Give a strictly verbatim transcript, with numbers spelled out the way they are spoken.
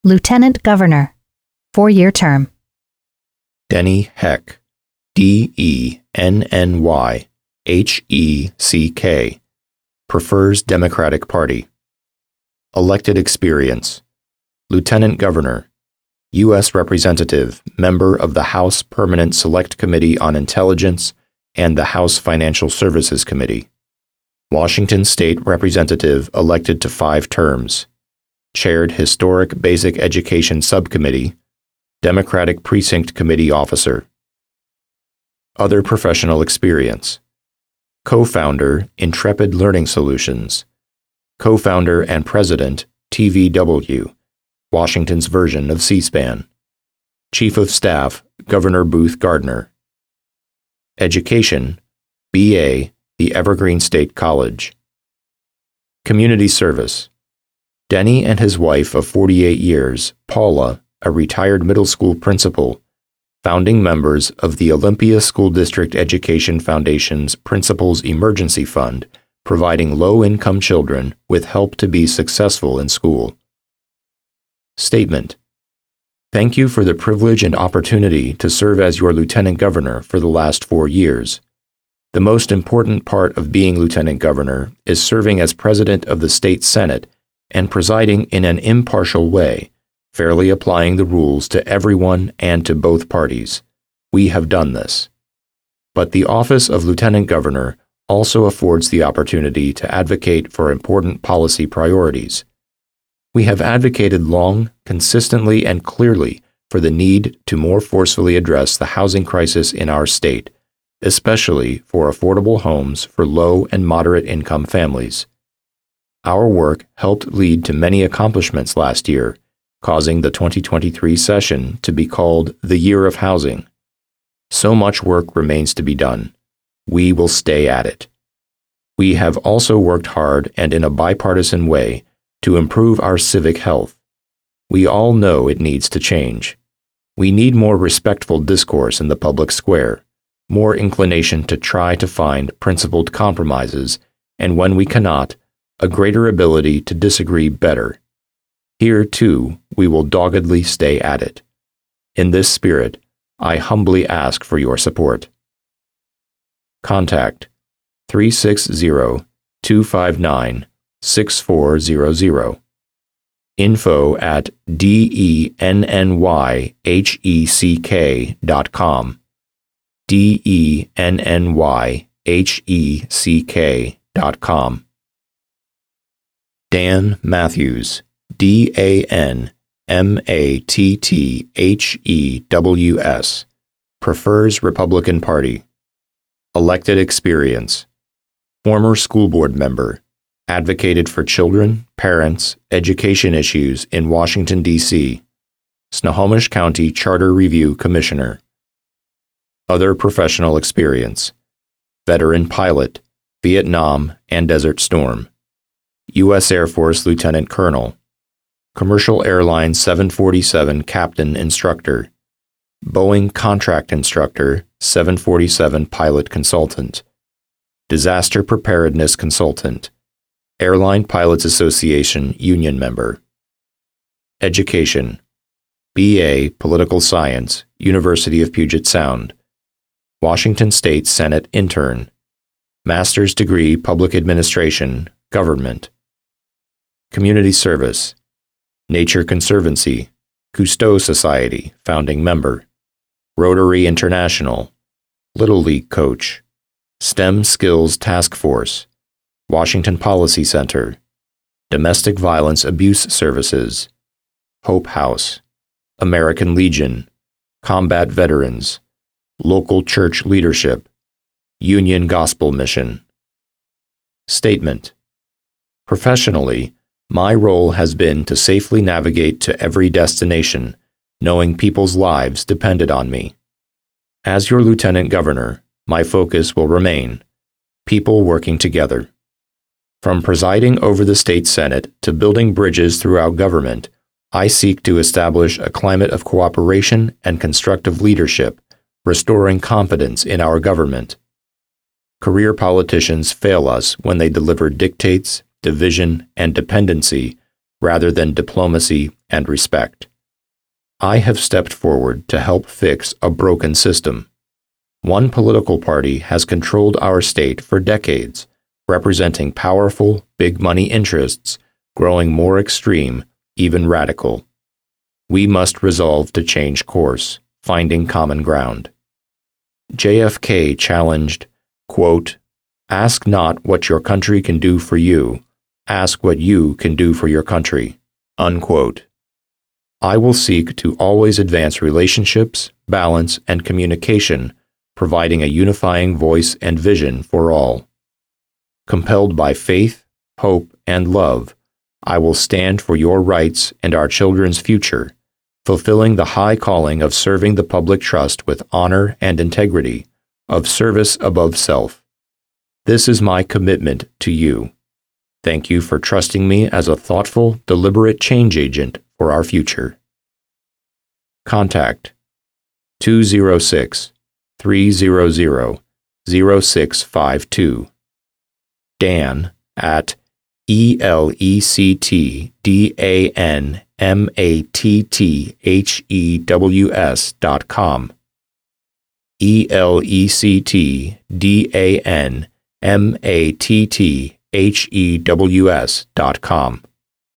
Lieutenant Governor, four-year term. Denny Heck, D E N N Y H E C K, prefers Democratic Party. Elected experience: Lieutenant Governor, U S Representative, member of the House Permanent Select Committee on Intelligence and the House Financial Services Committee. Washington State Representative elected to five terms. Chaired Historic Basic Education Subcommittee, Democratic Precinct Committee Officer. Other professional experience: Co-founder, Intrepid Learning Solutions. Co-founder and President, T V W, Washington's version of C-SPAN. Chief of Staff, Governor Booth Gardner. Education, B A, the Evergreen State College. Community service: Denny and his wife of forty-eight years, Paula, a retired middle school principal, founding members of the Olympia School District Education Foundation's Principals Emergency Fund, providing low-income children with help to be successful in school. Statement: Thank you for the privilege and opportunity to serve as your Lieutenant Governor for the last four years. The most important part of being Lieutenant Governor is serving as President of the State Senate and presiding in an impartial way, fairly applying the rules to everyone and to both parties. We have done this. But the office of Lieutenant Governor also affords the opportunity to advocate for important policy priorities. We have advocated long, consistently, and clearly for the need to more forcefully address the housing crisis in our state, especially for affordable homes for low and moderate income families. Our work helped lead to many accomplishments last year, causing the twenty twenty-three session to be called the Year of Housing. So much work remains to be done. We will stay at it. We have also worked hard and in a bipartisan way to improve our civic health. We all know it needs to change. We need more respectful discourse in the public square, more inclination to try to find principled compromises, and when we cannot, a greater ability to disagree better. Here, too, we will doggedly stay at it. In this spirit, I humbly ask for your support. Contact three six zero, two five nine, six four zero zero. Info at D E N N Y H E C K dot com. D E N N Y H E C K dot com. Dan Matthews, D A N M A T T H E W S, prefers Republican Party. Elected experience: former school board member, advocated for children, parents, education issues in Washington, D C, Snohomish County Charter Review Commissioner. Other professional experience: veteran pilot, Vietnam and Desert Storm. U S Air Force Lieutenant Colonel, Commercial Airline seven forty-seven Captain Instructor, Boeing Contract Instructor, seven forty-seven Pilot Consultant, Disaster Preparedness Consultant, Airline Pilots Association Union Member. Education: B A Political Science, University of Puget Sound, Washington State Senate Intern, Master's Degree Public Administration, Government. Community service: Nature Conservancy, Cousteau Society, founding member, Rotary International, Little League coach, STEM Skills Task Force, Washington Policy Center, Domestic Violence Abuse Services, Hope House, American Legion, Combat Veterans, Local Church Leadership, Union Gospel Mission. Statement: professionally, my role has been to safely navigate to every destination, knowing people's lives depended on me. As your Lieutenant Governor, my focus will remain people working together. From presiding over the state Senate to building bridges throughout government, I seek to establish a climate of cooperation and constructive leadership, restoring confidence in our government. Career politicians fail us when they deliver dictates, division, and dependency rather than diplomacy and respect. I have stepped forward to help fix a broken system. One political party has controlled our state for decades, representing powerful, big money interests, growing more extreme, even radical. We must resolve to change course, finding common ground. J F K challenged, quote, "Ask not what your country can do for you, ask what you can do for your country," unquote. I will seek to always advance relationships, balance, and communication, providing a unifying voice and vision for all. Compelled by faith, hope, and love, I will stand for your rights and our children's future, fulfilling the high calling of serving the public trust with honor and integrity, of service above self. This is my commitment to you. Thank you for trusting me as a thoughtful, deliberate change agent for our future. Contact two zero six, three zero zero, zero six five two. Dan at E L E C T D A N M A T T H E W S dot com. E L E C T D A N M A T T H E W S dot com.